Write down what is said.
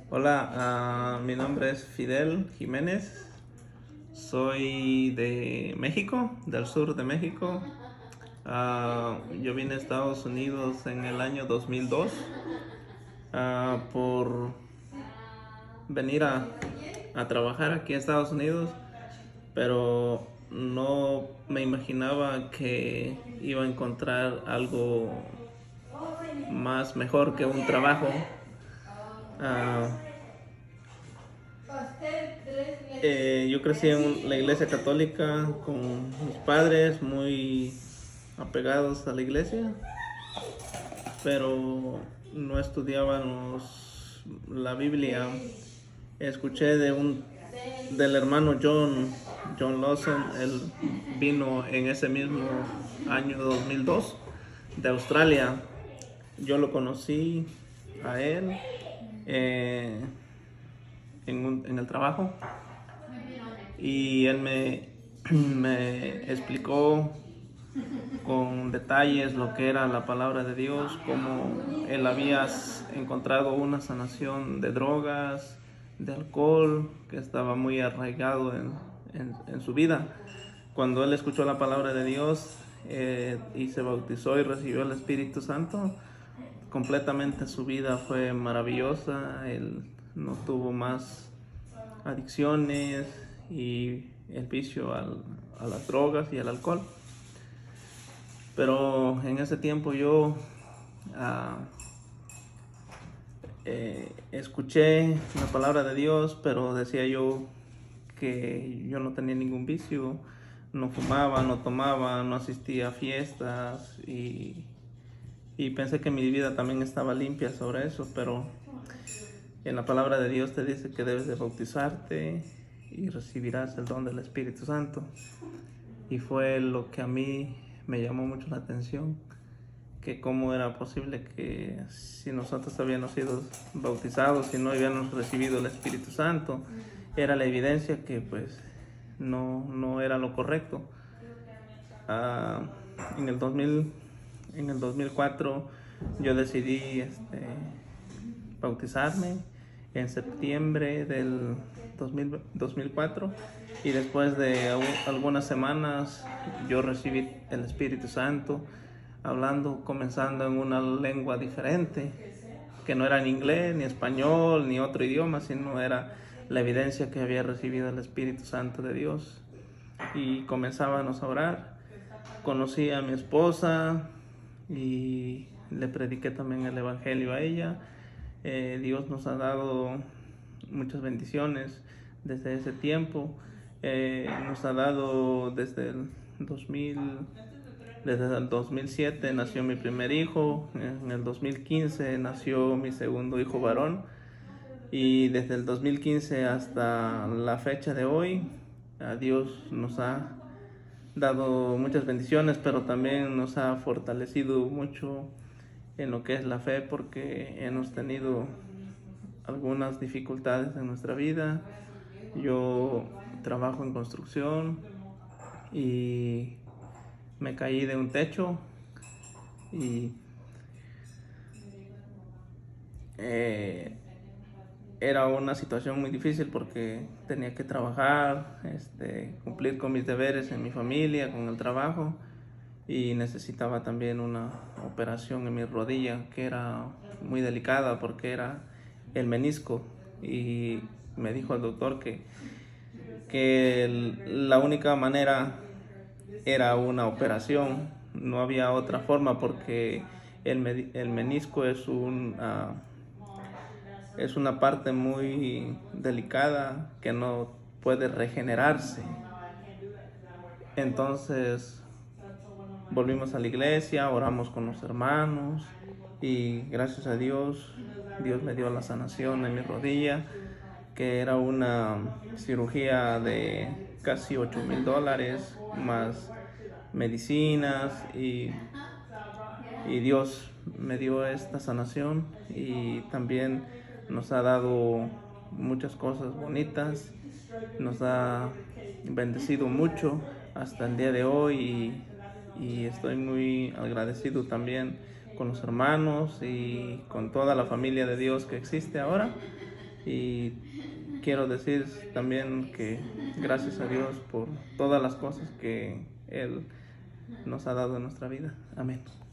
Hola, mi nombre es Fidel Jiménez. Soy de México, del sur de México. Yo vine a Estados Unidos en el año 2002 por venir a trabajar aquí en Estados Unidos, pero no me imaginaba que iba a encontrar algo más mejor que un trabajo. Ah, yo crecí en la iglesia católica con mis padres muy apegados a la iglesia, pero no estudiábamos la Biblia. Escuché del hermano John Lawson. Él vino en ese mismo año 2002 de Australia. Yo lo conocí a él eh, en el trabajo, y él me explicó con detalles lo que era la palabra de Dios, cómo él había encontrado una sanación de drogas, de alcohol, que estaba muy arraigado en su vida. Cuando él escuchó la palabra de Dios y se bautizó y recibió el Espíritu Santo, completamente su vida fue maravillosa. Él no tuvo más adicciones y el vicio a las drogas y al alcohol. Pero en ese tiempo yo ah, escuché la palabra de Dios, pero decía yo que yo no tenía ningún vicio, no fumaba, no tomaba, no asistía a fiestas, y pensé que mi vida también estaba limpia sobre eso. Pero en la palabra de Dios te dice que debes de bautizarte y recibirás el don del Espíritu Santo. Y fue lo que a mí me llamó mucho la atención, que cómo era posible que si nosotros habíamos sido bautizados y no habíamos recibido el Espíritu Santo, era la evidencia que pues no era lo correcto. Ah, en el 2000, en el 2004 yo decidí bautizarme en septiembre del 2004, y después de algunas semanas yo recibí el Espíritu Santo, hablando, comenzando en una lengua diferente, que no era en inglés, ni español, ni otro idioma, sino era la evidencia que había recibido el Espíritu Santo de Dios. Y comenzábamos a orar. Conocí a mi esposa y le prediqué también el Evangelio a ella. Dios nos ha dado muchas bendiciones desde ese tiempo. Nos ha dado desde el 2007 nació mi primer hijo, en el 2015 nació mi segundo hijo varón, y desde el 2015 hasta la fecha de hoy, Dios nos ha dado muchas bendiciones, pero también nos ha fortalecido mucho en lo que es la fe, porque hemos tenido algunas dificultades en nuestra vida. Yo trabajo en construcción y me caí de un techo, y eh, era una situación muy difícil porque tenía que trabajar, cumplir con mis deberes en mi familia, con el trabajo, y necesitaba también una operación en mi rodilla, que era muy delicada porque era el menisco. Y me dijo el doctor que la única manera era una operación, no había otra forma, porque el menisco es una parte muy delicada que no puede regenerarse. Entonces volvimos a la iglesia, oramos con los hermanos, y gracias a Dios, Dios me dio la sanación en mi rodilla, que era una cirugía de casi $8,000 más medicinas, y Dios me dio esta sanación, y también nos ha dado muchas cosas bonitas, nos ha bendecido mucho hasta el día de hoy, y estoy muy agradecido también con los hermanos y con toda la familia de Dios que existe ahora. Y quiero decir también que gracias a Dios por todas las cosas que Él nos ha dado en nuestra vida. Amén.